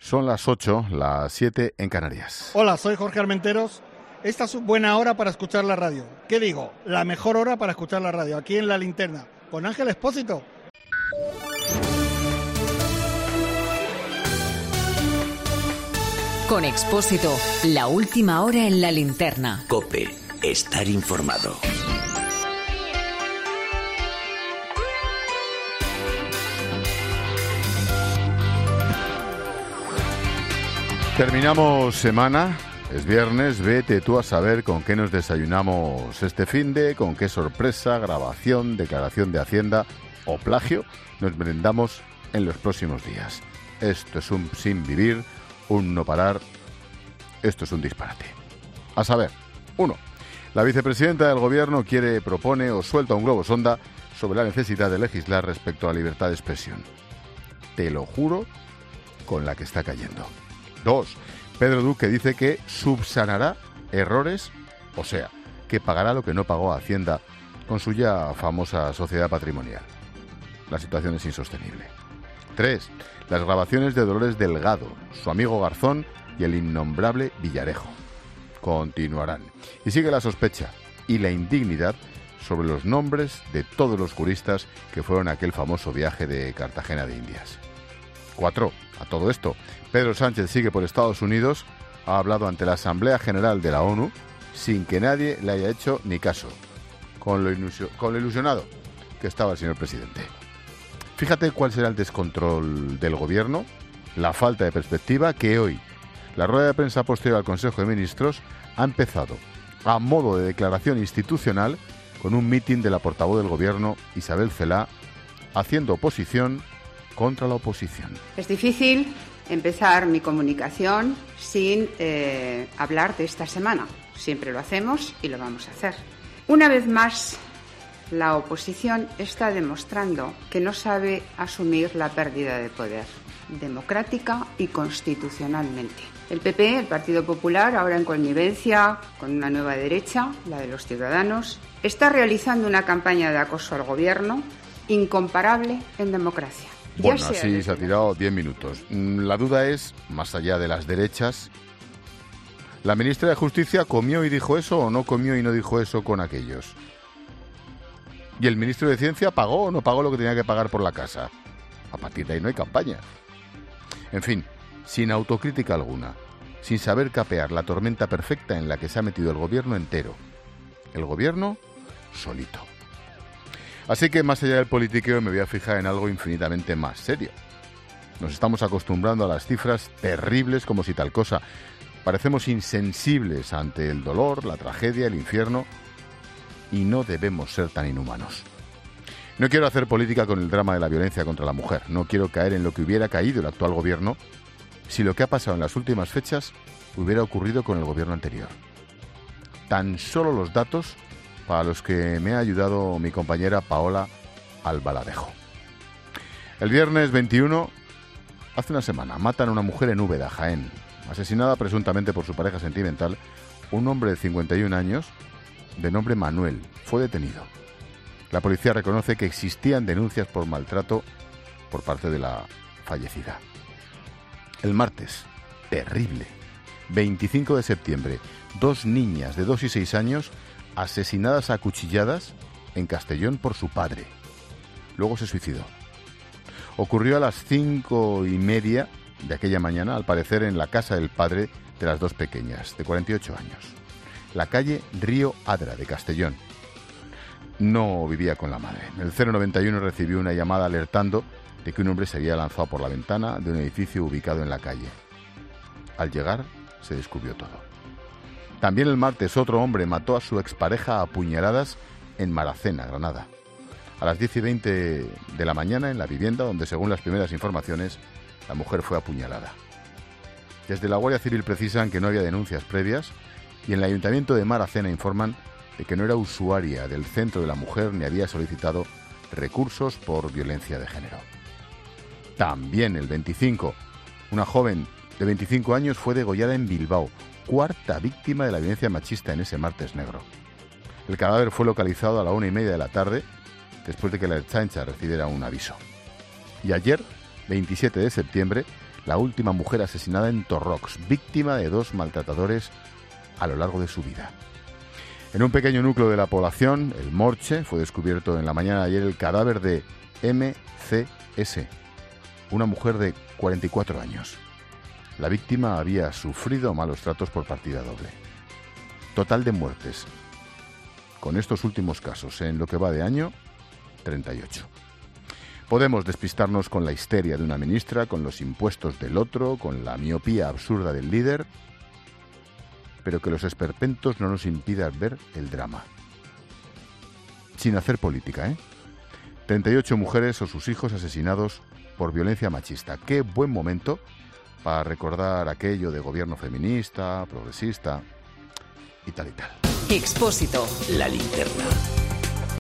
Son las 8, las 7 en Canarias. Hola, soy Jorge Armenteros. Esta es buena hora para escuchar la radio. ¿Qué digo? La mejor hora para escuchar la radio, aquí en La Linterna, con Ángel Expósito. Con Expósito, la última hora en La Linterna. COPE, estar informado. Terminamos semana, es viernes, vete tú a saber con qué nos desayunamos este finde, con qué sorpresa, grabación, declaración de Hacienda o plagio nos merendamos en los próximos días. Esto es un sin vivir, un no parar, esto es un disparate. A saber, 1. La vicepresidenta del Gobierno propone o suelta un globo sonda sobre la necesidad de legislar respecto a la libertad de expresión. Te lo juro, con la que está cayendo. 2. Pedro Duque dice que subsanará errores, o sea, que pagará lo que no pagó a Hacienda con su ya famosa sociedad patrimonial. La situación es insostenible. 3. Las grabaciones de Dolores Delgado, su amigo Garzón y el innombrable Villarejo. Continuarán. Y sigue la sospecha y la indignidad sobre los nombres de todos los juristas que fueron a aquel famoso viaje de Cartagena de Indias. 4. A todo esto, Pedro Sánchez sigue por Estados Unidos, ha hablado ante la Asamblea General de la ONU sin que nadie le haya hecho ni caso, con lo ilusionado que estaba el señor presidente. Fíjate cuál será el descontrol del gobierno, la falta de perspectiva que hoy, la rueda de prensa posterior al Consejo de Ministros, ha empezado a modo de declaración institucional con un mitin de la portavoz del gobierno, Isabel Celaá, haciendo oposición contra la oposición. Es difícil empezar mi comunicación sin hablar de esta semana. Siempre lo hacemos y lo vamos a hacer. Una vez más, la oposición está demostrando que no sabe asumir la pérdida de poder, democrática y constitucionalmente. El PP, el Partido Popular, ahora en connivencia con una nueva derecha, la de los Ciudadanos, está realizando una campaña de acoso al gobierno incomparable en democracia. Bueno, así se ha tirado 10 minutos. La duda es, más allá de las derechas, ¿la ministra de Justicia comió y dijo eso o no comió y no dijo eso con aquellos? ¿Y el ministro de Ciencia pagó o no pagó lo que tenía que pagar por la casa? A partir de ahí no hay campaña. En fin, sin autocrítica alguna, sin saber capear la tormenta perfecta en la que se ha metido el gobierno entero. El gobierno solito. Así que más allá del politiqueo me voy a fijar en algo infinitamente más serio. Nos estamos acostumbrando a las cifras terribles como si tal cosa. Parecemos insensibles ante el dolor, la tragedia, el infierno, y no debemos ser tan inhumanos. No quiero hacer política con el drama de la violencia contra la mujer. No quiero caer en lo que hubiera caído el actual gobierno si lo que ha pasado en las últimas fechas hubiera ocurrido con el gobierno anterior. Tan solo los datos para los que me ha ayudado mi compañera Paola Albaladejo. El viernes 21, hace una semana, matan a una mujer en Úbeda, Jaén. Asesinada presuntamente por su pareja sentimental, un hombre de 51 años, de nombre Manuel, fue detenido. La policía reconoce que existían denuncias por maltrato por parte de la fallecida. El martes, terrible, 25 de septiembre, 2 niñas de 2 y 6 años asesinadas a cuchilladas en Castellón por su padre. Luego se suicidó. Ocurrió a las 5:30 de aquella mañana, al parecer en la casa del padre de las 2 pequeñas, de 48 años. La calle Río Adra de Castellón. No vivía con la madre. El 091 recibió una llamada alertando de que un hombre se había lanzado por la ventana de un edificio ubicado en la calle. Al llegar, se descubrió todo. También el martes otro hombre mató a su expareja a puñaladas en Maracena, Granada. A las 10:20 de la mañana en la vivienda donde, según las primeras informaciones, la mujer fue apuñalada. Desde la Guardia Civil precisan que no había denuncias previas y en el Ayuntamiento de Maracena informan de que no era usuaria del centro de la mujer ni había solicitado recursos por violencia de género. También el 25, una joven de 25 años fue degollada en Bilbao, 4ª víctima de la violencia machista en ese martes negro. El cadáver fue localizado a la 1:30 de la tarde, después de que la Ertzaintza recibiera un aviso. Y ayer, 27 de septiembre, la última mujer asesinada en Torrox, víctima de 2 maltratadores a lo largo de su vida. En un pequeño núcleo de la población, el Morche, fue descubierto en la mañana de ayer el cadáver de MCS, una mujer de 44 años. La víctima había sufrido malos tratos por partida doble. Total de muertes, con estos últimos casos, en lo que va de año, 38. Podemos despistarnos con la histeria de una ministra, con los impuestos del otro, con la miopía absurda del líder, pero que los esperpentos no nos impidan ver el drama. Sin hacer política, 38 mujeres o sus hijos asesinados por violencia machista. Qué buen momento para recordar aquello de gobierno feminista, progresista y tal y tal. Expósito. La linterna.